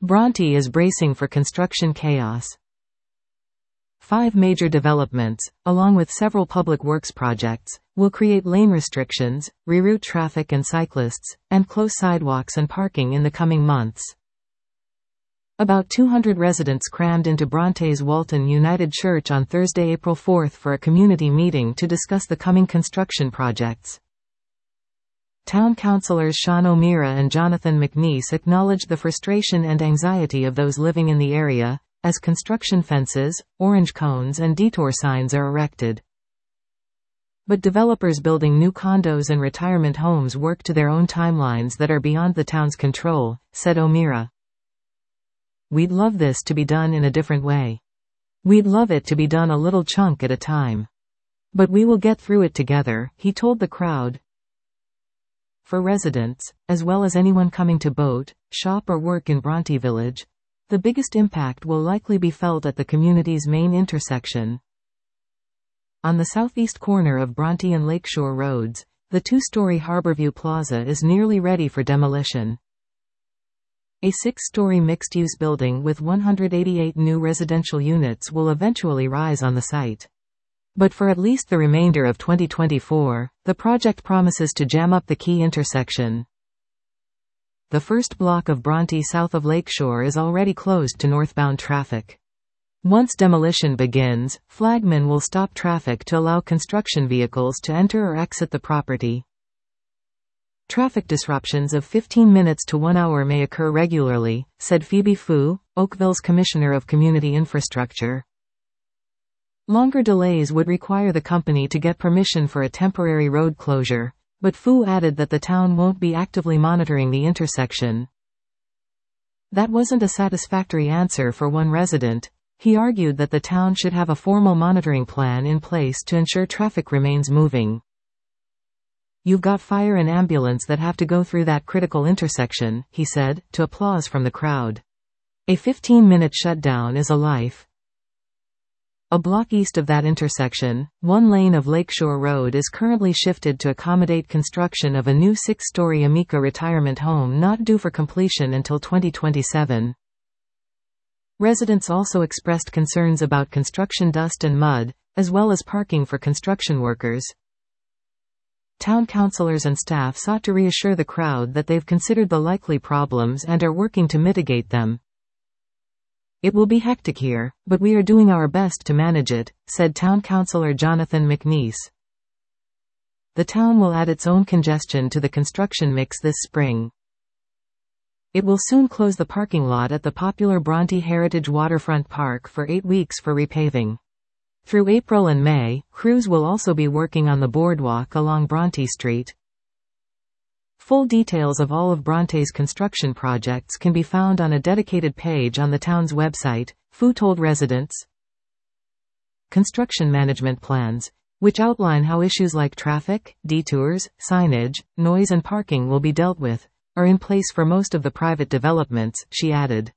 Bronte is bracing for construction chaos. 5 major developments, along with several public works projects, will create lane restrictions, reroute traffic and cyclists, and close sidewalks and parking in the coming months. About 200 residents crammed into Bronte's Walton United Church on Thursday, April 4 for a community meeting to discuss the coming construction projects. Town councillors Sean O'Meara and Jonathan McNeice acknowledged the frustration and anxiety of those living in the area, as construction fences, orange cones and detour signs are erected. But developers building new condos and retirement homes work to their own timelines that are beyond the town's control, said O'Meara. We'd love this to be done in a different way. We'd love it to be done a little chunk at a time. But we will get through it together, he told the crowd. For residents, as well as anyone coming to boat, shop or work in Bronte Village, the biggest impact will likely be felt at the community's main intersection. On the southeast corner of Bronte and Lakeshore Roads, the 2-story Harborview Plaza is nearly ready for demolition. A 6-story mixed-use building with 188 new residential units will eventually rise on the site. But for at least the remainder of 2024, the project promises to jam up the key intersection. The first block of Bronte south of Lakeshore is already closed to northbound traffic. Once demolition begins, flagmen will stop traffic to allow construction vehicles to enter or exit the property. Traffic disruptions of 15 minutes to 1 hour may occur regularly, said Phoebe Fu, Oakville's Commissioner of Community Infrastructure. Longer delays would require the company to get permission for a temporary road closure, but Fu added that the town won't be actively monitoring the intersection. That wasn't a satisfactory answer for one resident. He argued that the town should have a formal monitoring plan in place to ensure traffic remains moving. You've got fire and ambulance that have to go through that critical intersection, he said, to applause from the crowd. A 15-minute shutdown is a life. A block east of that intersection, one lane of Lakeshore Road is currently shifted to accommodate construction of a new 6-story Amica retirement home not due for completion until 2027. Residents also expressed concerns about construction dust and mud, as well as parking for construction workers. Town councillors and staff sought to reassure the crowd that they've considered the likely problems and are working to mitigate them. It will be hectic here, but we are doing our best to manage it, said Town Councillor Jonathan McNeice. The town will add its own congestion to the construction mix this spring. It will soon close the parking lot at the popular Bronte Heritage Waterfront Park for 8 weeks for repaving. Through April and May, crews will also be working on the boardwalk along Bronte Street. Full details of all of Bronte's construction projects can be found on a dedicated page on the town's website, Fu told residents. Construction management plans, which outline how issues like traffic, detours, signage, noise and parking will be dealt with, are in place for most of the private developments, she added.